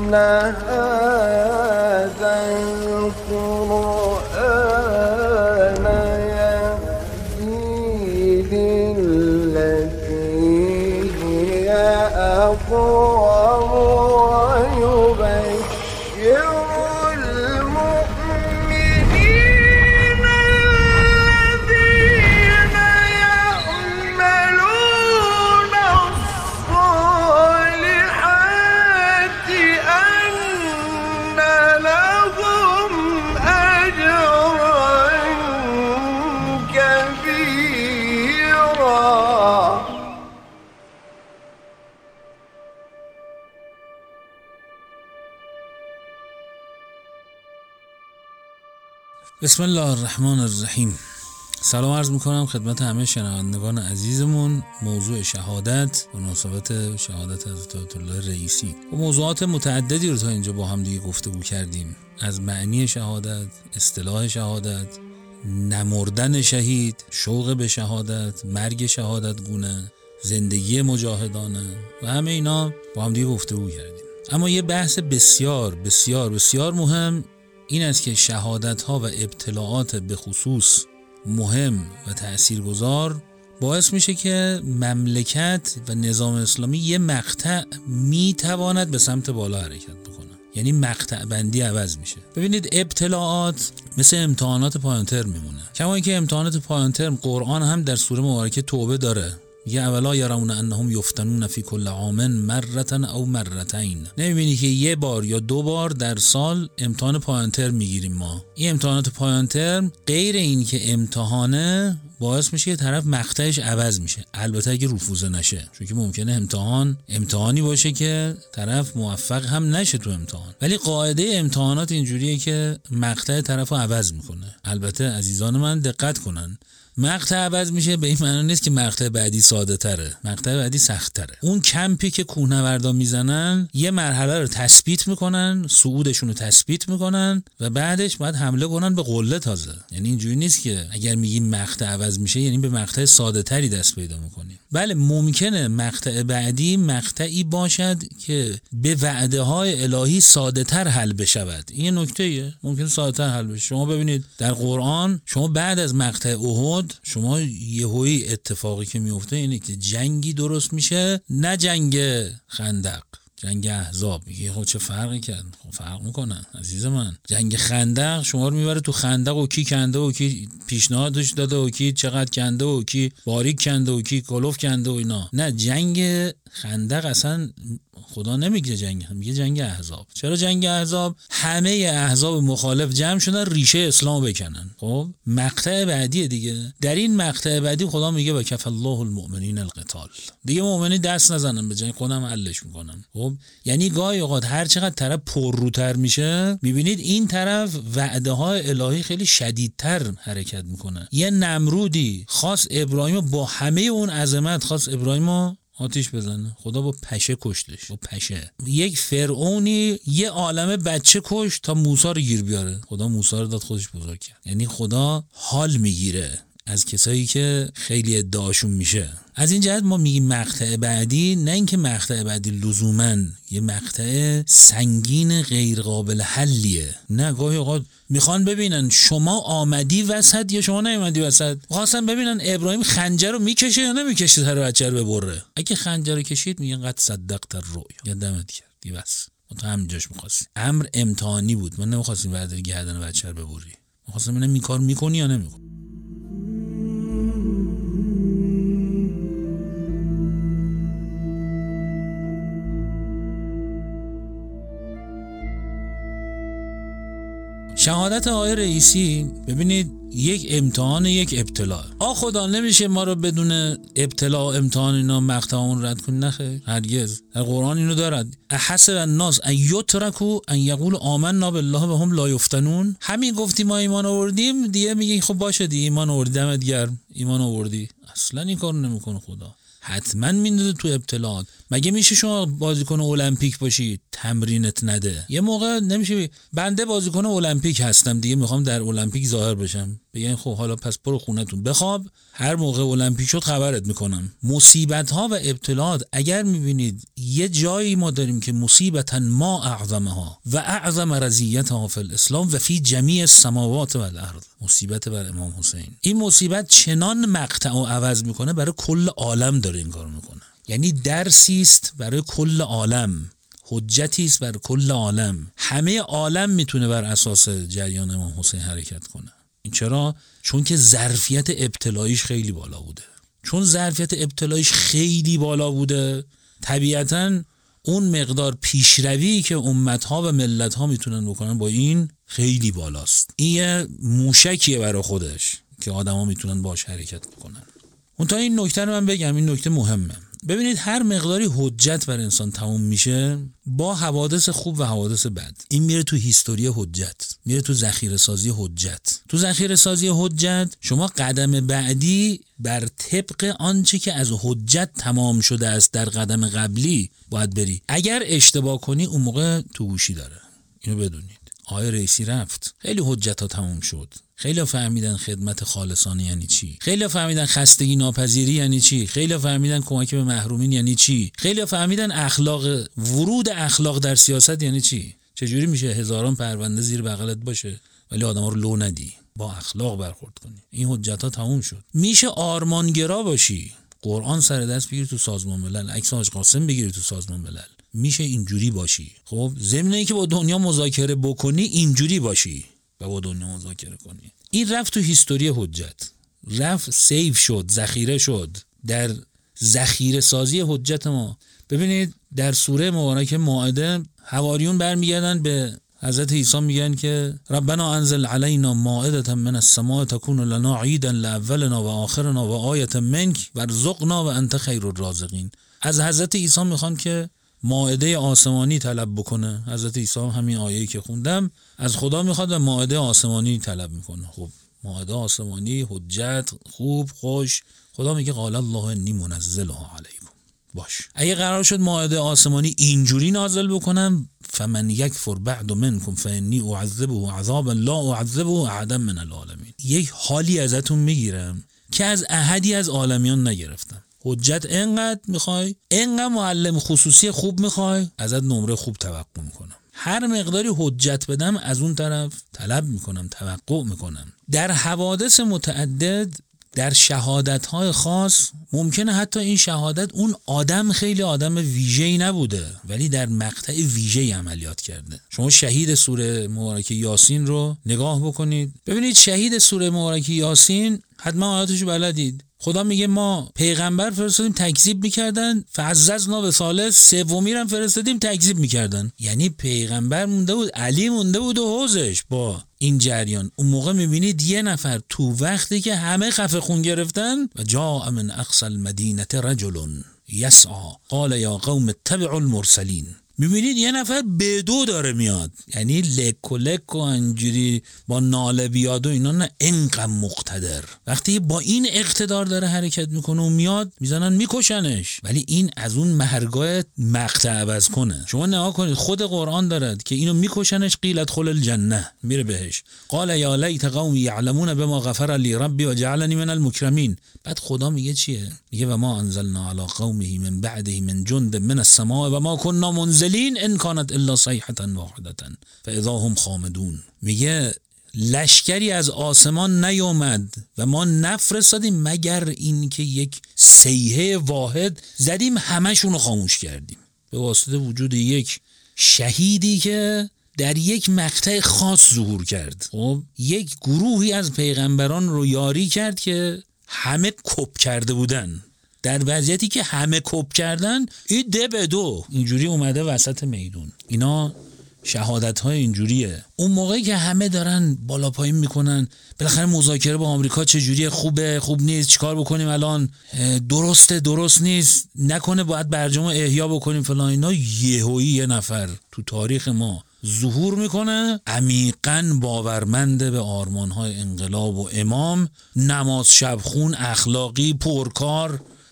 هذا القرآن يهدي للتي هي أقوم ويبشر المؤمنين الذين يعملون الصالحات أن لهم أجرا كبيرا. بسم الله الرحمن الرحیم. سلام عرض میکنم خدمت همه شنوندگان عزیزمون. موضوع شهادت، مناسبت شهادت حضرت آیت الله رئیسی و موضوعات متعددی رو تا اینجا با هم دیگه گفتگو کردیم، از معنی شهادت، اصطلاح شهادت، نمردن شهید، شوق به شهادت، مرگ شهادت گونه، زندگی مجاهدانه و همه اینا با هم دیگه گفتگو کردیم. اما یه بحث بسیار بسیار بسیار مهم این است که شهادت ها و ابتلاعات به خصوص مهم و تأثیرگذار باعث میشه که مملکت و نظام اسلامی یه مقطع میتواند به سمت بالا حرکت بکنه، یعنی مقطع بندی عوض میشه. ببینید ابتلاعات مثل امتحانات پایان ترم میمونه، کما اینکه امتحانات پایان ترم قرآن هم در سوره مبارکه توبه داره، میگه اولا یرون انهم یفتنون فی کل عام مرة او مرتين. نمیبینی که یه بار یا دو بار در سال امتحان پایان ترم میگیریم ما؟ این امتحانات پایان ترم غیر این که امتحانه باعث میشه که طرف مقطعش عوض میشه، البته اگه رفوزه نشه، چون که ممکنه امتحانی باشه که طرف موفق هم نشه تو امتحان، ولی قاعده امتحانات اینجوریه که مقطع طرفو عوض میکنه. البته عزیزان من دقت کنن، مقطع عوض میشه به این معنی نیست که مقطع بعدی ساده تره، مقطع بعدی سخت تره. اون کمپی که کوهنوردا میزنن یه مرحله رو تثبیت میکنن، صعودشون رو تثبیت میکنن و بعدش باید حمله کنن به قله تازه. یعنی اینجوری نیست که اگر میگیم مقطع عوض میشه یعنی به مقطع ساده تری دست پیدا میکنیم. بله ممکنه مقطع بعدی مقطعی باشد که به وعده های الهی ساده تر حل بشود. این نکته‌ایه، ممکنه ساده تر حل بشه. شما ببینید در قرآن شما بعد از مقطع احد شما یهویی اتفاقی که میفته اینه که جنگی درست میشه، نه جنگ خندق، جنگ احزاب. میگه خب چه فرقی کرد؟ خب فرق میکنن عزیز من. جنگ خندق شما رو میبره تو خندق و کی کنده و کی پیشنهادش داده و کی چقدر کنده و کی باریک کنده و کی کلوف کنده و اینا. نه، جنگ خندق اصلا خدا نمیگه جنگ، میگه جنگ احزاب. چرا جنگ احزاب؟ همه احزاب مخالف جمع شدن ریشه اسلام بکنن. خب مقطع بعدی دیگه، در این مقطع بعدی خدا میگه و کف الله المؤمنین القتال، دیگه مؤمنی دست نزنن به جنگ، خودم حلش میکنم. خب یعنی گاهی اوقات هر چقدر طرف پرروتر میشه میبینید این طرف وعده های الهی خیلی شدیدتر حرکت میکنه. یه نمرودی خاص ابراهیم با همه اون عظمت خاص ابراهیم آتیش بزنه، خدا با پشه کشتش، با پشه. یک فرعونی یه عالمه بچه کشت تا موسی رو گیر بیاره، خدا موسی رو داد خودش بزرگ کرد. یعنی خدا حال میگیره از کسایی که خیلی ادعاشون میشه. از این جهت ما میگیم مقطع بعدی، نه اینکه مقطع بعدی لزوماً یه مقطع سنگین غیر قابل حلیه، نه. گاهی اوقات میخوان ببینن شما آمدی وسط یا شما نیومدی وسط. خواستن ببینن ابراهیم خنجر رو میکشه یا نمیکشه سر بچه رو ببره. اگه خنجر رو کشید میگن قد صدقت الرؤیا، یا دمت کردی بس. تو همینجاش میخواستی. امر امتحانی بود، من نمیخواستیم برداری گردن بچه رو ببری، میخواستم ببینم این کار میکنی یا نمیکنی. شهادت آقای رئیسی ببینید یک امتحان، یک ابتلا. خدا نمیشه ما رو بدون ابتلا و امتحان اینا مقطعون رد کنی؟ نخیر، هرگز. در قرآن اینو دارد احسب الناس ان یترکوا ان یقولوا آمنا بالله و هم لا یفتنون. همین گفتی ما ایمان آوردیم دیگه میگی خب باشه دیگه ایمان آوردی، دمت گرم ایمان آوردی. اصلا این کارو نمیکنه خدا. حتما میندازه تو ابتلاعات. مگه میشه شما بازیکن المپیک باشی تمرینت نده؟ یه موقع نمیشه بنده بازیکن المپیک هستم دیگه میخوام در المپیک ظاهر بشم، بگن خب حالا پس برو خونتون بخواب، هر موقع المپیک شد خبرت میکنم. مصیبت ها و ابتلاعات اگر میبینید یه جایی ما داریم که مصیبتا ما اعظمها و اعظم رضیتها فی الاسلام و فی جمیع السماوات و الارض، مصیبت بر امام حسین. این مصیبت چنان مقطع و عوض میکنه برای کل عالم داره این کارو میکنه، یعنی درسی است برای کل عالم، حجتی است بر کل عالم. همه عالم میتونه بر اساس جریان امام حسین حرکت کنه. این چرا؟ چون که ظرفیت ابتلاییش خیلی بالا بوده. چون ظرفیت ابتلاییش خیلی بالا بوده، طبیعتاً اون مقدار پیشروی که امتها و ملتها میتونن بکنن با این خیلی بالاست. این یه موشکیه برای خودش که آدما میتونن باش حرکت بکنن. اون تا این نکته رو من بگم، این نکته مهمه. ببینید هر مقداری حجت بر انسان تموم میشه با حوادث خوب و حوادث بد، این میره تو هیستوری حجت، میره تو ذخیره سازی حجت. تو ذخیره سازی حجت شما قدم بعدی بر طبق آنچه که از حجت تمام شده است در قدم قبلی باید بری. اگر اشتباه کنی اون موقع تو گوشی داره، اینو بدونید. آقای رئیسی رفت، خیلی حجت ها تموم شد، خیلی فهمیدن خدمت خالصانه یعنی چی، خیلی فهمیدن خستگی ناپذیری یعنی چی، خیلی فهمیدن کمک به محرومین یعنی چی، خیلی فهمیدن اخلاق، ورود اخلاق در سیاست یعنی چی. چجوری میشه هزاران پرونده زیر بغلت باشه ولی آدما رو لو ندی، با اخلاق برخورد کنی. این حجت ها تموم شد. میشه آرمانگرا باشی، قرآن سر دست بگیری تو سازمان ملل، عکس حاج قاسم بگیری تو سازمان ملل، میشه اینجوری باشی. خب ضمن اینکه با دنیا مذاکره بکنی اینجوری باشی و با دنیا مذاکره کنی. این رفت تو هیستوری حجت، رفت سیو شد، ذخیره شد در ذخیره سازی حجت ما. ببینید در سوره مبارکه مائده حواریون برمیگردن به حضرت عیسی میگن که ربنا انزل علینا مائدة من السماء تكون لنا عیدا لاولنا و آخرنا و آیة منک وارزقنا و انت خیر الرازقین. از حضرت عیسی میخوان که مائده آسمانی طلب بکنه. حضرت عیسی همین آیه‌ای که خوندم از خدا میخواد و مائده آسمانی طلب میکنه. خب مائده آسمانی، حجت، خوب، خوش. خدا میگه قال الله انی منزلها علیکم. باش، اگه قرار شد مائده آسمانی اینجوری نازل بکنم، فمن یکفر بعد منکم فانی اعذبه عذابا لا اعذبه احدا من العالمین. یک حالی ازتون میگیرم که از احدی از عالمیان نگرفتم. حجت انقدر میخوای، انقدر معلم خصوصی خوب میخوای، ازت نمره خوب توقع میکنم. هر مقداری حجت بدم از اون طرف طلب میکنم، توقع میکنم. در حوادث متعدد، در شهادت‌های خاص، ممکنه حتی این شهادت اون آدم خیلی آدم ویژه‌ای نبوده ولی در مقطع ویژه‌ای عملیات کرده. شما شهید سوره مبارکه یاسین رو نگاه بکنید، ببینید شهید سوره مبارکه یاسین حتما آیاتشو بلدید. خدا میگه ما پیغمبر فرستادیم تکذیب میکردن، فعززنا به ثالث، سومی رو فرستادیم تکذیب میکردن. یعنی پیغمبر مونده بود، علی مونده بود و حوزش با این جریان. اون موقع میبینید یه نفر تو وقتی که همه خفه خون گرفتن و جاء من اقصى المدینه رجل یسعى قال یا قوم اتبعوا المرسلین، میبینید یه نفر بدو داره میاد، یعنی لک و لک و انجوری با ناله بیاد و اینا، نه انقدر مقتدر. وقتی با این اقتدار داره حرکت میکنه و میاد میزنن میکشنش، ولی این از اون مهرگاه مقطع عوض کنه. شما نگاه کنید خود قرآن دارد که اینو میکشنش، قیل ادخل الجنه، میره بهش. قال یا لیت قومی یعلمون بما غفر لی ربی و جعلنی من المکرمین. بعد خدا میگه چیه؟ میگه و ما انزلنا علی قومه من بعده من جند من السماء و ما كنا منزلین ان كانت الا صیحة واحدة فاذا هم خامدون. میگه لشکری از آسمان نیامد و ما نفرستادیم مگر این که یک صیحه واحد زدیم همشون رو خاموش کردیم، به واسطه وجود یک شهیدی که در یک مقطع خاص ظهور کرد. خب یک گروهی از پیغمبران رو یاری کرد که همه کپ کرده بودن. در وضعیتی که همه کپ کردن، این ده به دو اینجوری اومده وسط میدون. اینا شهادت های اینجوریه. اون موقعی که همه دارن بالا پایین میکنن بالاخره مذاکره با آمریکا چجوریه، خوبه خوب نیست، چیکار بکنیم الان، درسته درست نیست، نکنه باید برجام احیا بکنیم فلان، اینا یهویی یه نفر تو تاریخ ما ظهور میکنه، عمیقاً باورمنده به آرمانهای انقلاب و امام، نماز شبخون، اخلاقی، پرکار،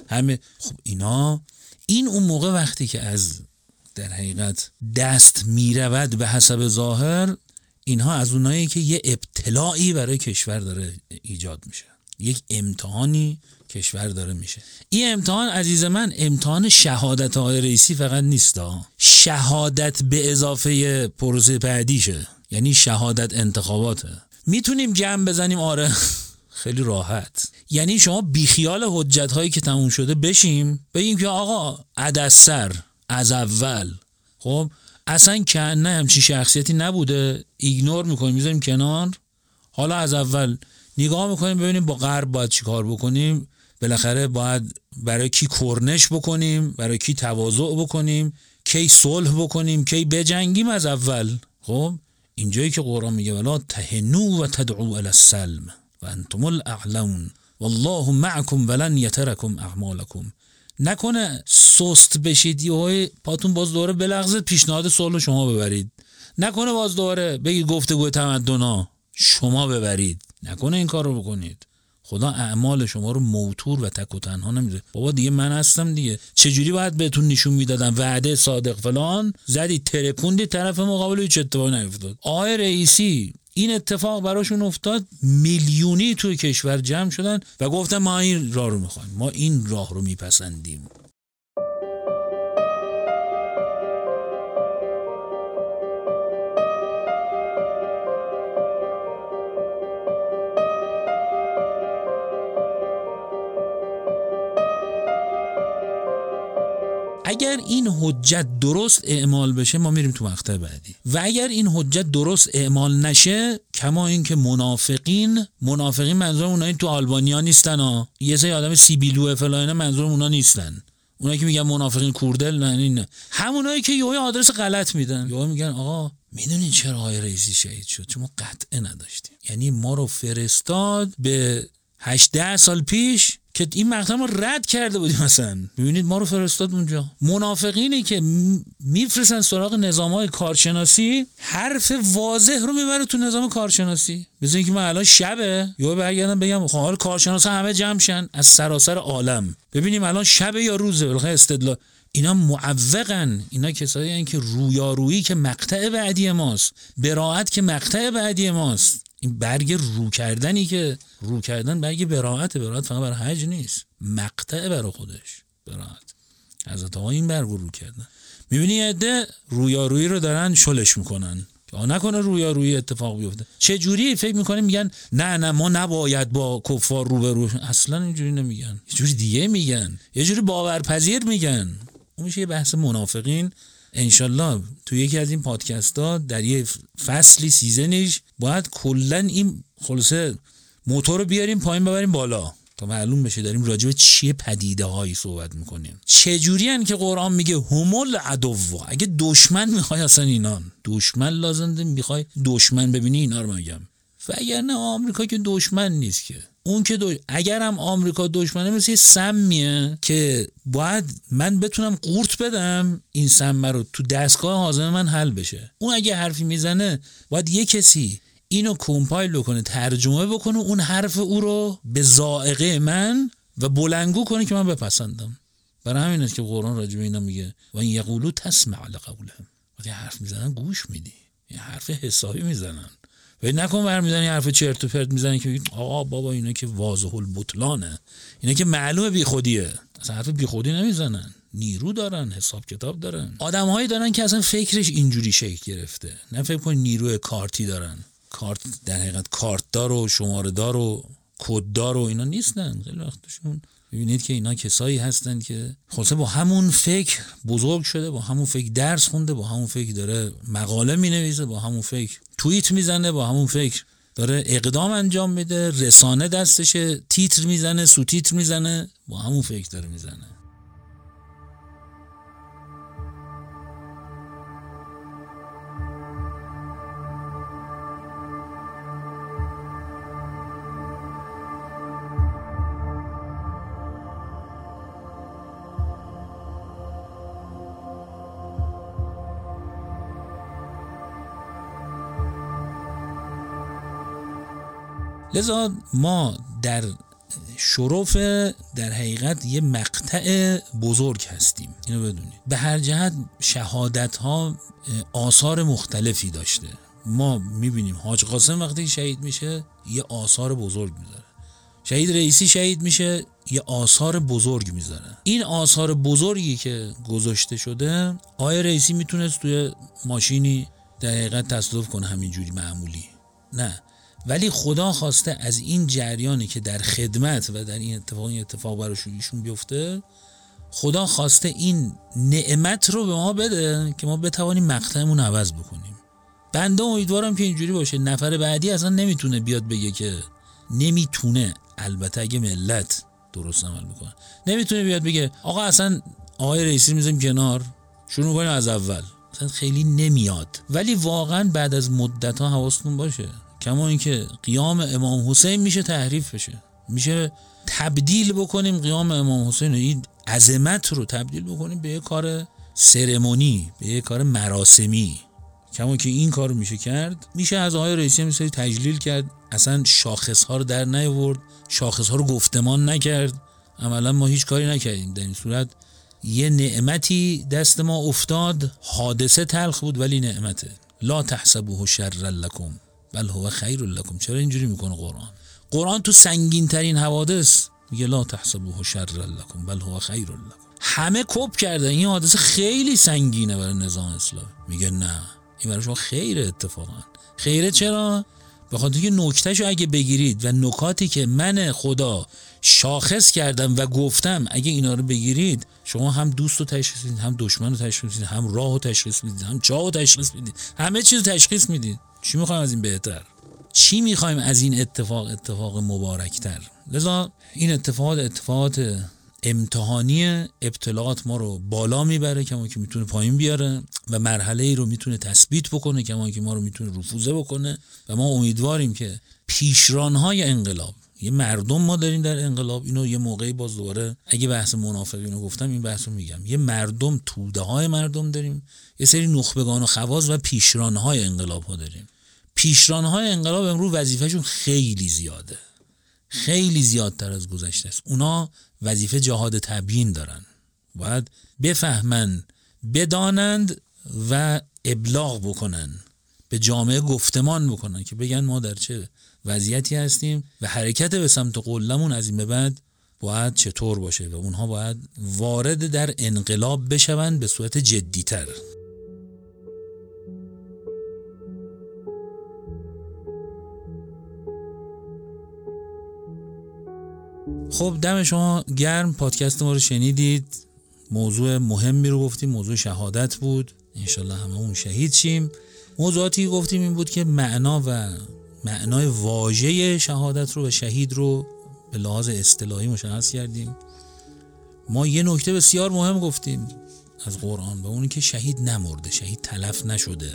همه. خب اینا این اون موقع وقتی که از در حقیقت دست میرود به حسب ظاهر، اینها از اونایی که یه ابتلاعی برای کشور داره ایجاد میشه، یک امتحانی کشور داره میشه. این امتحان عزیز من امتحان شهادت آقای رئیسی فقط نیست، شهادت به اضافه پروسه بعدیشه، یعنی شهادت انتخاباته. میتونیم جمع بزنیم آره خیلی راحت، یعنی شما بیخیال حجت هایی که تموم شده بشیم، بگیم که آقا عدسر از اول خب اصلا کنه همچین شخصیتی نبوده، ایگنور میکنیم میذاریم کنار، حالا از اول نگاه میکنیم ببینیم با غرب باید چی کار بکنیم، بالاخره باید برای کی کرنش بکنیم، برای کی تواضع بکنیم، کی صلح بکنیم، کی بجنگیم از اول. خب اینجایی که قرآن میگه ولا تهنوا و تدعوا الی السلم و انتم الاعلون والله معکم ولن یترکم اعمالکم. نکنه سست بشید یهو پاتون باز دوره بلغزه پیشنهاد صلح شما ببرید، نکنه باز دوره بگید گفتگو تمدنا شما ببرید، نکنه این کار رو بکنید. خدا اعمال شما رو موتور و تک و تنها نمیذاره. بابا دیگه من هستم دیگه، چجوری باید بهتون نشون میدادم وعده صادق فلان، زدی ترکوندی طرف مقابل هیچ اتفاقی نیفتاد. آقای رئیسی این اتفاق براشون افتاد، میلیونی توی کشور جمع شدن و گفتن ما این راه رو میخوایم، ما این راه رو میپسندیم. اگر این حجت درست اعمال بشه ما میریم تو مقطع بعدی، و اگر این حجت درست اعمال نشه، کما این که منافقین منظور اونایی تو آلبانیا نیستن ها، یه سری آدم سیبیلو فلان منظور اونا نیستن، اونایی که میگن منافقین کوردل نه، همونایی که یهو آدرس غلط میدن، یهو میگن آقا میدونین چرا آقای رئیسی شهید شد؟ چون ما قطعه نداشتیم، یعنی ما رو فرستاد به 8-10 سال پیش که این مقطع ما رد کرده بودیم مثلا. ببینید ما رو فرستاد اونجا. منافقینی که میفرستن سراغ نظام‌های کارشناسی، حرف واضح رو میبره تو نظام کارشناسی. مثل اینکه من الان شبه یا برگردم بگم خب حالا کارشناسا همه جمع شن از سراسر عالم، ببینیم الان شبه یا روزه، بالاخره استدلال. اینا معوقن، اینا کسایی هستن که رویارویی که مقطع بعدی ماست، براءت که مقطع بعدی ماست. این برگ رو کردنی که رو کردن برگ براءت فقط برای حج نیست، مقطع برای خودش براءت. حضرت آقا این برگ رو کردن. میبینی یه عده رویارویی رو دارن شلش میکنن که نکنه رویارویی اتفاق بیفته. چه جوری فکر میکنه؟ میگن نه ما نباید با کفار روبرو. اصلا اینجوری نمیگن، یه جوری دیگه میگن، یه جوری باورپذیر میگن. اون میشه یه بحث منافقین. انشالله تو یکی از این پادکست ها در یه فصلی سیزنش باید کلن این خلاصه موتور رو بیاریم پایین ببریم بالا تا معلوم بشه داریم راجع به چیه پدیده هایی صحبت میکنیم. چجوری ان که قرآن میگه همول عدو، اگه دشمن میخوای اصلا اینان دشمن لازم میخوای دشمن ببینی اینا رو میگم. و اگر نه آمریکا که دشمن نیست که، اون که اگر هم آمریکا دشمنه مثل سمیه که باید من بتونم قورت بدم این سم رو تو دستگاه هاضمه من حل بشه. اون اگه حرفی میزنه باید یه کسی اینو کمپایل بکنه، ترجمه بکنه اون حرف او رو به ذائقه من و بلندگو کنه که من بپسندم. برای همین است که قرآن راجع به اینا میگه و این یقولو تسمع لقولهم، وقتی حرف میزنن گوش میدی، این حرف حسابی میزنن. و نکن برمیدن این حرف چرت و پرت میزنن که آقا بابا اینا که واضح البطلانه، اینا که معلومه بیخودیه. اصلا حرف بیخودی نمیزنن، نیرو دارن، حساب کتاب دارن، آدمهایی دارن که اصلا فکرش اینجوری شکل گرفته. نه فکر کن نیروی کارتی دارن، کارت در حقیقت کارت دار و شماره دار و کد دار و اینا نیستن. خیلی وقتشون ببینید که اینا کسایی هستن که خلاصه با همون فکر بزرگ شده، با همون فکر درس خونده، با همون فکر داره مقاله مینویسه، با همون فکر توییت میزنه، با همون فکر داره اقدام انجام میده، رسانه دستشه، تیتر میزنه، سو تیتر میزنه، با همون فکر داره میزنه. لذا ما در شرف در حقیقت یه مقطع بزرگ هستیم، اینو بدونید. به هر جهت شهادت ها آثار مختلفی داشته. ما میبینیم حاج قاسم وقتی شهید میشه یه آثار بزرگ میذاره، شهید رئیسی شهید میشه یه آثار بزرگ میذاره. این آثار بزرگی که گذاشته شده، آقای رئیسی میتونست توی ماشینی در حقیقت تصادف کنه همینجوری معمولی، نه، ولی خدا خواسته از این جریانی که در خدمت و در این اتفاق براشون ایشون بیفته، خدا خواسته این نعمت رو به ما بده که ما بتوانیم مقطعمون عوض بکنیم. بنده امیدوارم که اینجوری باشه. نفر بعدی اصلا نمیتونه بیاد بگه که نمیتونه، البته اگه ملت درست عمل میکنه، نمیتونه بیاد بگه آقا اصلا آقای رئیسی میذاریم کنار، شروع کنیم از اول. اصلا خیلی نمیاد. ولی واقعا بعد از مدت ها حواستون باشه، کما اینکه قیام امام حسین میشه تحریف بشه، میشه تبدیل بکنیم قیام امام حسین، این عظمت رو تبدیل بکنیم به یه کار سرمونی، به یه کار مراسمی. کما که این کار رو میشه کرد، میشه از آقای رئیسی هم میشه تجلیل کرد، اصلا شاخص ها رو در نیاورد، شاخص ها رو گفتمان نکرد، عملا ما هیچ کاری نکردیم. در این صورت یه نعمتی دست ما افتاد، حادثه تلخ بود ولی نعمته. لا تحسبوه شر لکم بل هو خیر لکم. چرا اینجوری میکنه قرآن تو سنگین ترین حوادث میگه لا تحسبوه شر لکم بل هو خیر لکم. همه کپ کرده این حادثه خیلی سنگینه برای نظام اسلامی، میگه نه این برای شما خیره. اتفاقا خیره. چرا؟ به خاطر که نکتهشو اگه بگیرید و نکاتی که من خدا شاخص کردم و گفتم اگه اینا رو بگیرید، شما هم دوست رو تشخیص میدید، هم دشمن رو تشخیص میدید، هم راه رو تشخیص میدید، هم جا رو تشخیص میدید، همه چیز رو تشخیص میدید. چی میخوایم از این بهتر؟ چی میخوایم از این اتفاق مبارکتر؟ لذا این اتفاقات امتحانی، ابتلاعات ما رو بالا میبره، کما که میتونه پایین بیاره و مرحله ای رو میتونه تثبیت بکنه، کما که ما رو میتونه رفوزه بکنه. و ما امیدواریم که پیشرانهای انقلاب، یه مردم ما داریم در انقلاب، اینو یه موقعی باز دوباره اگه بحث منافقین رو گفتم این بحث رو میگم، یه مردم، توده های مردم داریم، یه سری نخبگان و خواص و پیشرانهای انقلاب ها داریم. پیشرانهای انقلاب امروز وظیفهشون خیلی زیاده، خیلی زیادتر از گذشته است. اونا وظیفه جهاد تبیین دارن، باید بفهمن، بدانند و ابلاغ بکنن، به جامعه گفتمان بکنن که بگن ما در چه وضعیتی هستیم و حرکت به سمت قلمون از این به بعد باید چطور باشه و اونها باید وارد در انقلاب بشوند به صورت جدی‌تر. خب دم شما گرم، پادکست ما رو شنیدید، موضوع مهمی رو گفتیم، موضوع شهادت بود، انشالله هممون شهید شیم. موضوعاتی گفتیم این بود که معنای واژه شهادت رو و شهید رو به لحاظ اصطلاحی مشخص کردیم. ما یه نکته بسیار مهم گفتیم از قرآن و اون که شهید نمرده، شهید تلف نشده.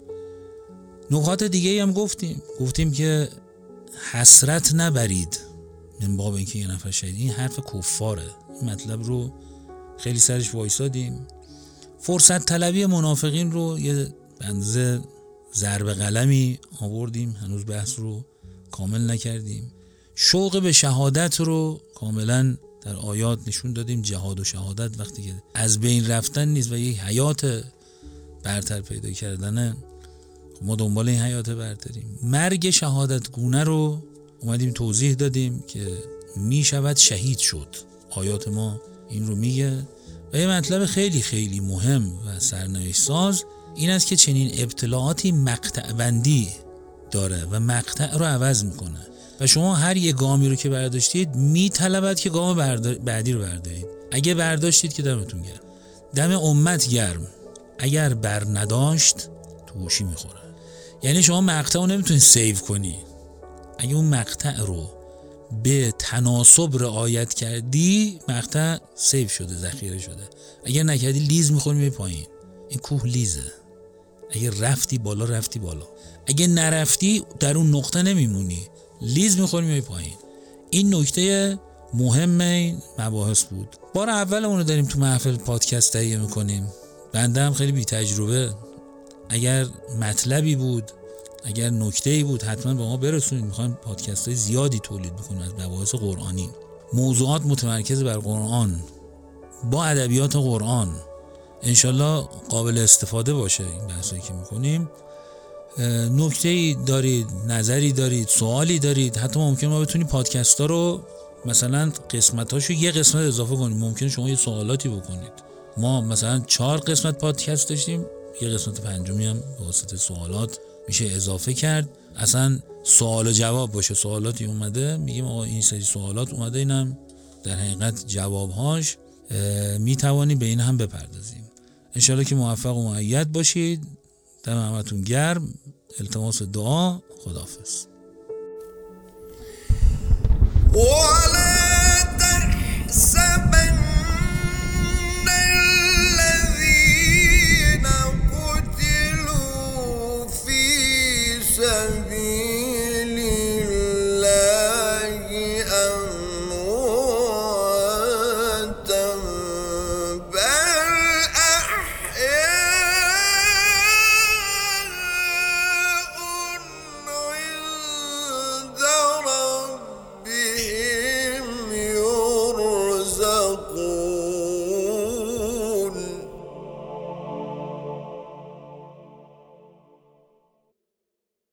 نکات دیگه هم گفتیم که حسرت نبرید من باب اینکه یه نفر شهید، این حرف کفاره. این مطلب رو خیلی سرش وایسادیم. فرصت طلبی منافقین رو یه بنز ضرب قلمی آوردیم، هنوز بحث رو کامل نکردیم. شوق به شهادت رو کاملا در آیات نشون دادیم. جهاد و شهادت وقتی که از بین رفتن نیست و یک حیات برتر پیدا کردنه، ما دنبال این حیات برتریم. مرگ شهادت گونه رو اومدیم توضیح دادیم که می شود شهید شد. آیات ما این رو میگه. و یه مطلب خیلی خیلی مهم و سرنوشت ساز این است که چنین ابتلاعاتی مقطع بندی داره و مقطع رو عوض میکنه و شما هر یه گامی رو که برداشتید میطلبد که گام بعدی رو بردارید. اگه برداشتید که دمتون گرم، دم امت گرم. اگر بر نداشت توشی میخوره. یعنی شما مقطع رو نمیتونید سیو کنی. اگه اون مقطع رو به تناسب رعایت کردی، مقطع سیو شده، ذخیره شده. اگر نکردی لیز میخوری میای پایین. این کوه لیزه. اگه رفتی بالا رفتی بالا، اگه نرفتی در اون نقطه نمیمونی، لیز میخوری میای پایین. این نکته مهم این مباحث بود. بار اول اونو داریم تو محفل پادکست تهیه میکنیم. بنده هم خیلی بی تجربه. اگر مطلبی بود اگر نکته‌ای بود حتما با ما برسونید. میخوایم پادکست‌های زیادی تولید بکنیم از مباحث قرآنی، موضوعات متمرکز بر قرآن با ادبیات قرآن. انشالله قابل استفاده باشه این بحثایی که میکنیم. نکته‌ای دارید، نظری دارید، سوالی دارید، حتی ممکن ما بتونیم پادکست ها رو مثلا قسمتاشو یه قسمت اضافه کنیم. ممکن شما یه سوالاتی بکنید. ما مثلا 4 قسمت پادکست داشتیم، یه قسمت پنجمی هم به واسطه سوالات میشه اضافه کرد. اصلا سوال و جواب باشه، سوالاتی اومده میگیم آقا این سری سوالات اومده، اینم در حقیقت جوابهاش، میتوانیم به این هم بپردازیم. انشالله که موفق و مؤید باشید. دم همتون گرم. التماس دعا. خداحافظ. ولا تحسبن الذين قتلوا في سبيل الله أمواتا بل أحياء عند ربهم يرزقون